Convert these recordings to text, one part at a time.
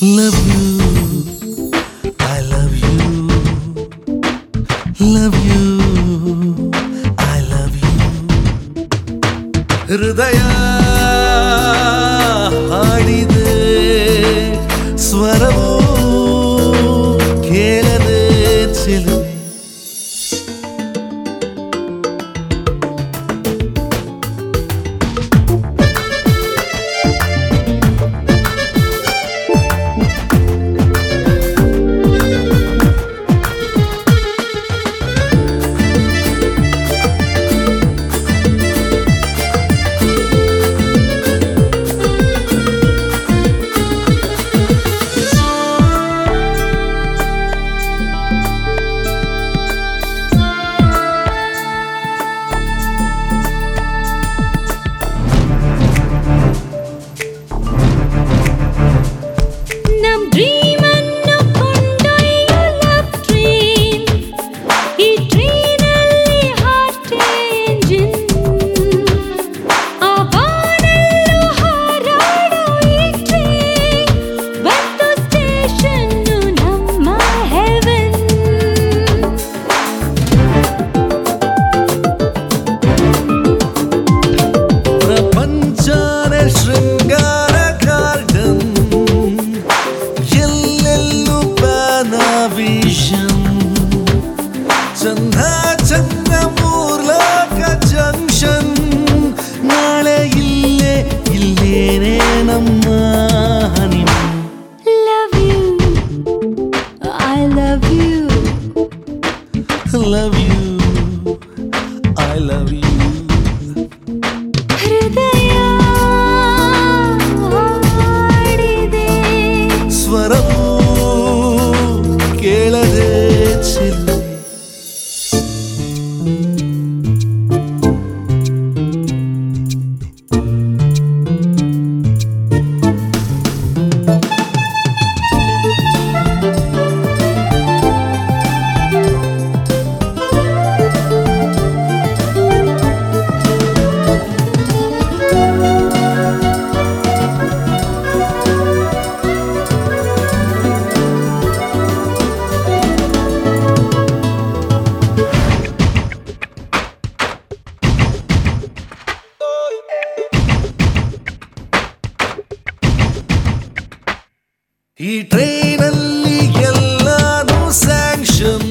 Love you, I love you. Love you, I love you. ಹೃದಯ ಹಾಡಿದೆ ಸ್ವರವೂ ಕೇಳದೆ ಚೆಲುವೆ. ಚಂದ ಚಂದ ಮೂರ್ಲೋಕ ಜಂಕ್ಷನ್ ನಾಳೆ ಇಲ್ಲೇನೆ ನಮ್ಮ honeymoon. Love you, I love you. Love you, I love you. ಹೃದಯ ಹಾಡಿದೆ ಸ್ವರವೂ ಕೇಳದೆ ಚೆಲುವೆ. ಈ ಟ್ರೈನಲ್ಲಿ ಎಲ್ಲಾನು ಸ್ಯಾಂಕ್ಷನ್,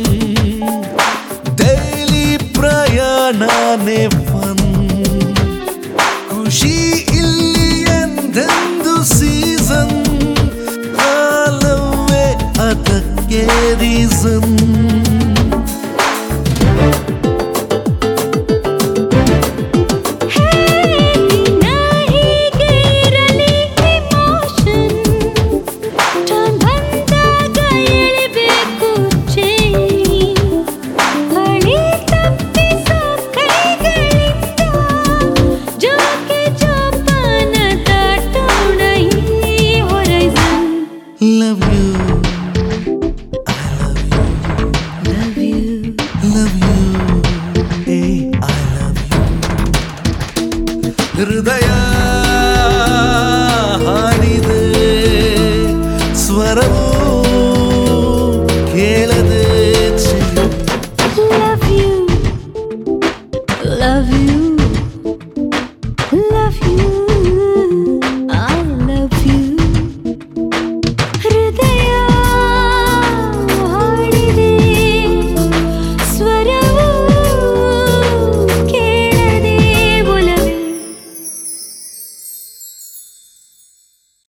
ಡೈಲಿ ಪ್ರಯಾಣನೇ ಫನ್. ಖುಷಿ ಇಲ್ಲಿ ಎಂದೆಂದು ಸೀಸನ್, ಕಾಲವೇ ಅದಕ್ಕೆ reason. Love you, I love you. Love you, Love you, hey, I love you. ಹೃದಯ ಹಾಡಿದೆ ಸ್ವರವೂ